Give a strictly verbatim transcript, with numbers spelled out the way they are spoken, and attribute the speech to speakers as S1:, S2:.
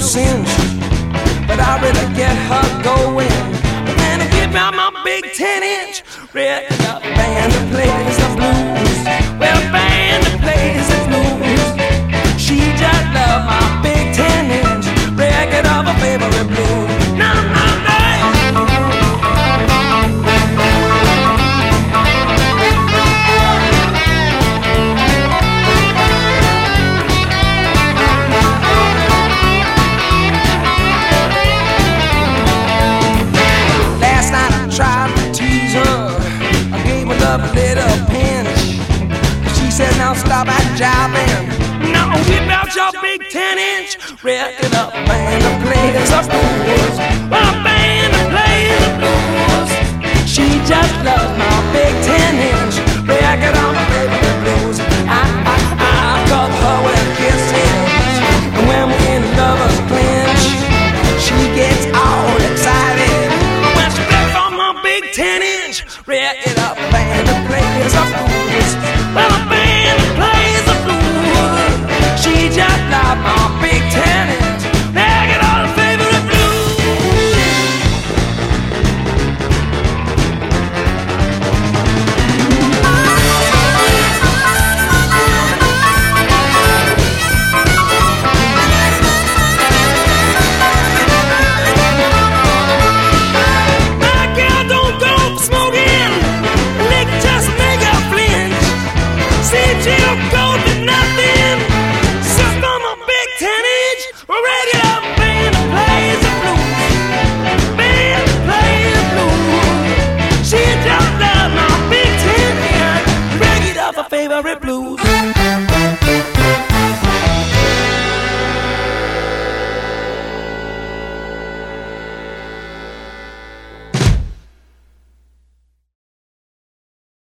S1: cinch, but I really get her going. But then I give out my big ten inch record, a band that plays the blues. Well, a band that plays the blues. She just loved my big ten inch record of her favorite blues. No, no, no. Last night I tried to tease her. I gave her love a little pinch. She said, now stop that jiving. Now whip out your big ten inch record, a band that plays the blues. Well, a band that plays the blues. She just loves my big ten inch record on my favorite blues. I, I, I love her with kisses, and when we're in lovers clinch, she gets all excited when she plays on my big ten inch record, a band that plays the blues. Well, a band that plays the blues. She just loved my big ten inch record on her favorite blues. My girl don't go for smoking, lick just make her flinch. See, she'll go to nothing. Suck on my big ten inch regular band that plays the blues. Band that plays the blues. She just loves my big ten inch record of her favorite blues.